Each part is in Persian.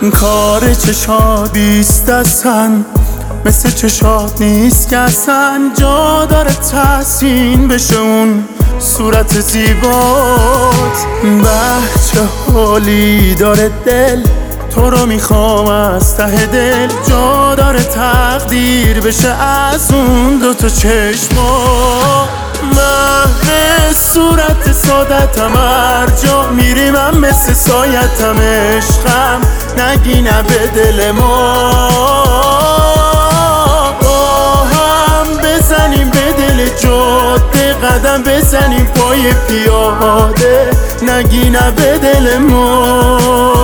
کار چشات بیست اصلا مثل چشات نیست که اصلا جا داره تحسین بشه اون صورت زیبات. چه حالی داره دل، تو رو میخوام از ته دل، جا داره تقدیر بشه از اون دوتا چشمات. محو صورت سادتم هر جا میری من مثل سایتم، عشقم نگی نه به دل ما، با هم بزنیم به دل جاده، قدم بزنیم پای پیاده، نگی نه به دل ما.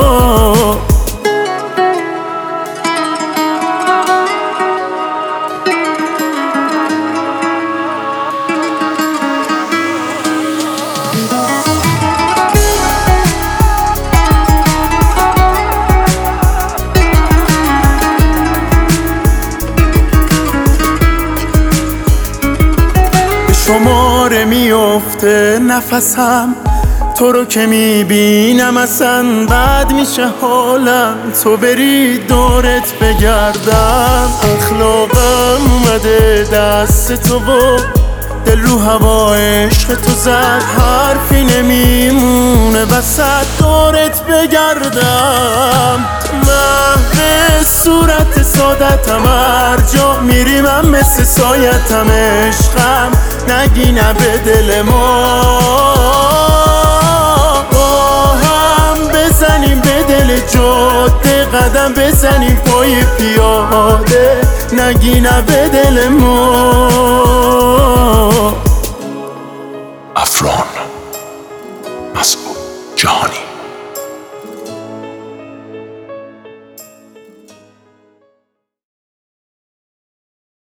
شماره میفته نفسم، تو رو که میبینم اصلا بد میشه حالم، تو بری دورت بگردم. اخلاقم اومده دست تو و دل رو هوا عشق تو زد، حرفی نمیمونه وسط دورت بگردم. محو صورت سادتم هر جا میری من مثل سایتم، عشقم نگی نه به دل ما، با هم بزنیم به دل جاده، قدم بزنیم پای پیاده، نگی نه به دل ما. افران مسعود جهانی.